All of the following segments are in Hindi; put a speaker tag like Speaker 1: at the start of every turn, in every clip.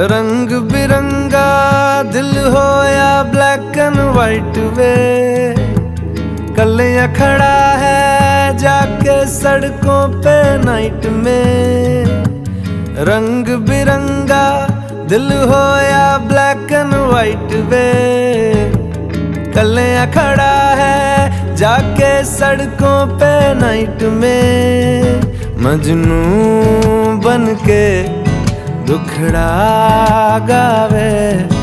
Speaker 1: रंग बिरंगा दिल हो या ब्लैक एंड वाइट वे, कलियां खड़ा है जाके सड़कों पे नाइट में। रंग बिरंगा दिल हो या ब्लैक एंड वाइट वे, कलियां खड़ा है जाके सड़कों पे नाइट में। मजनू बनके दुखड़ा गावे,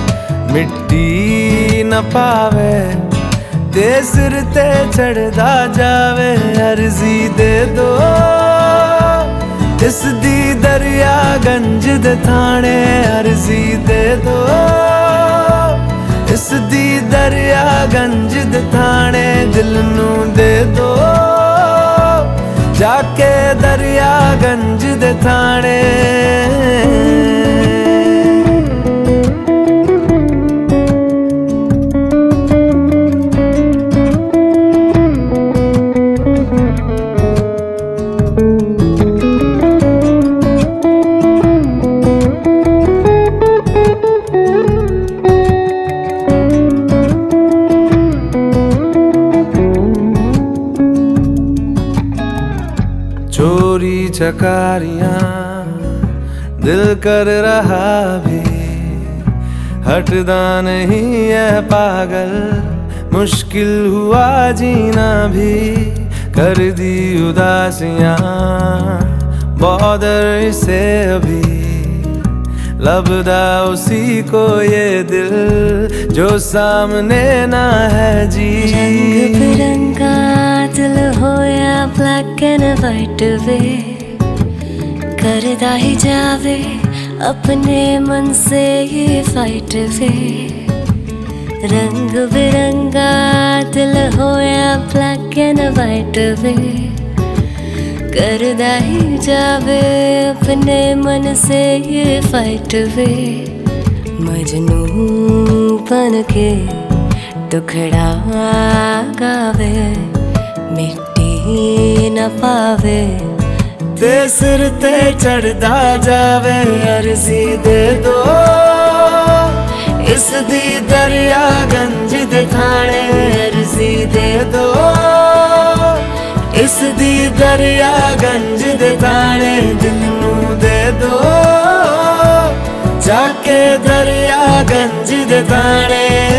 Speaker 1: मिट्टी न पावे, ते सिर ते चढ़दा जावे। अर्जी दे दो इस दी दरिया गंज दे थाने, अर्जी दे दो इस दी दरिया गंज दे थाने। दिल नू दे दो जाके दरिया गंज दे थाने। चोरी चकारियां दिल कर रहा भी, हटदा नहीं है पागल, मुश्किल हुआ जीना भी। कर दी उदासियां बॉर्डर से अभी, लबदा उसी को ये दिल जो सामने ना है जी।
Speaker 2: रंग बिरंगा दिल हो या ब्लैक एंड वाइट वे, करदा ही जावे अपने मन से ये फाइट वे। रंग बिरंगा दिल हो या ब्लैक एंड वाइट वे, करदा ही जावे अपने मन से ये फाइट वे। मजनू बन के दुखड़ा गावे, मिट्टी न पावे, ते सिर ते चढ़दा जावे। अर्जी दे दो इस दी दरिया गंज दे थाने, अर्जी दे दो इस दी दरिया गंज दे थाने। दिल नू दे दो जाके दरिया गंज दे थाने।